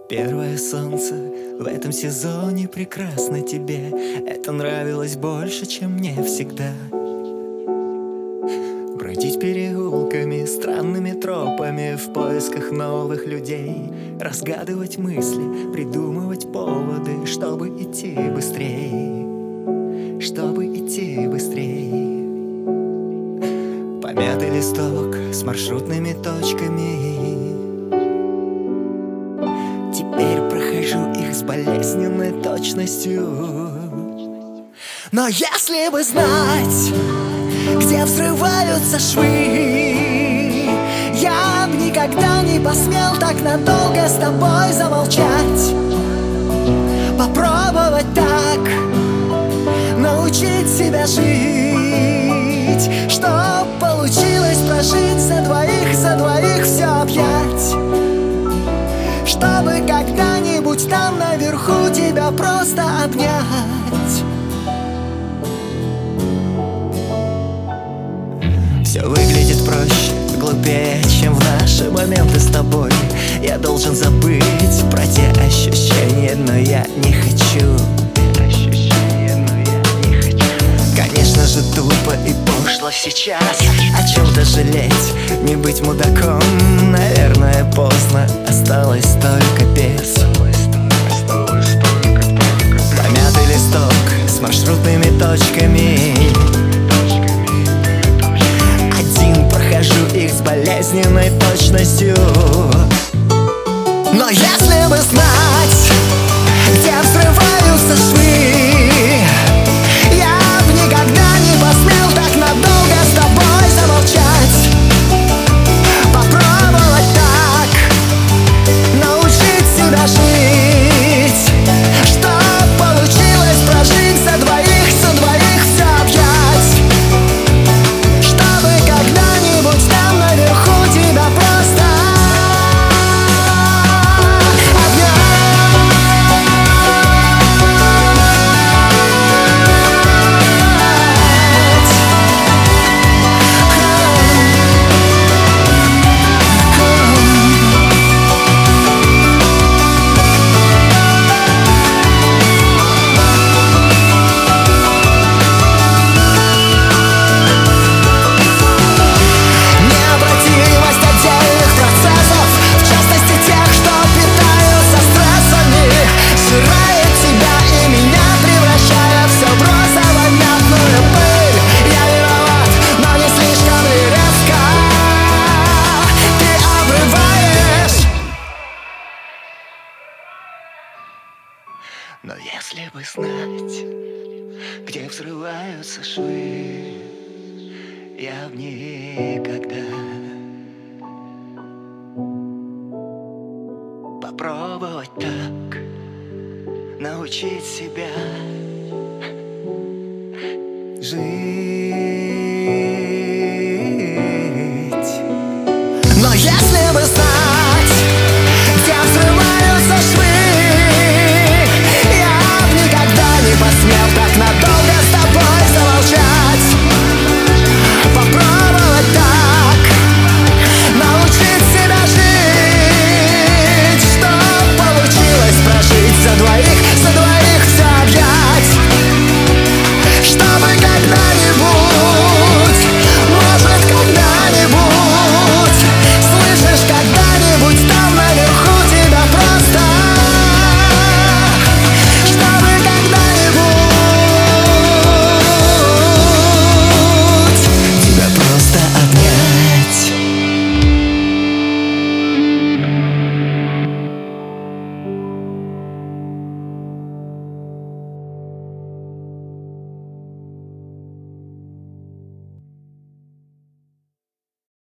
Первое солнце в этом сезоне прекрасно тебе. Это нравилось больше, чем мне всегда. Бродить переулками, странными тропами в поисках новых людей, разгадывать мысли, придумывать поводы, чтобы идти быстрей, чтобы идти быстрей. Помятый листок с маршрутными точками, теперь прохожу их с болезненной точностью. Но если бы знать, где взрываются швы, я б никогда не посмел так надолго с тобой замолчать. Попробовать так научить себя жить, чтоб получилось прожить за двоих все объять. Чтобы когда-нибудь там наверху тебя просто обнять. Все выглядит проще, глупее, чем в наши моменты с тобой. Я должен забыть про те ощущения, но я не хочу. Конечно же тупо и пошло сейчас о чем-то жалеть, не быть мудаком. Наверное, поздно, осталось только петь. Помятый листок с маршрутными точками, один прохожу их с болезненной точностью. Но если бы знать, где взрываются швы, я б никогда не посмел так надолго с тобой замолчать. Попробовать так научить себя жить, чтоб получилось прожить за двоих все объять. Чтобы когда-нибудь там наверху тебя просто Но если бы знать, где взрываются швы, я б никогда попробовать так научить себя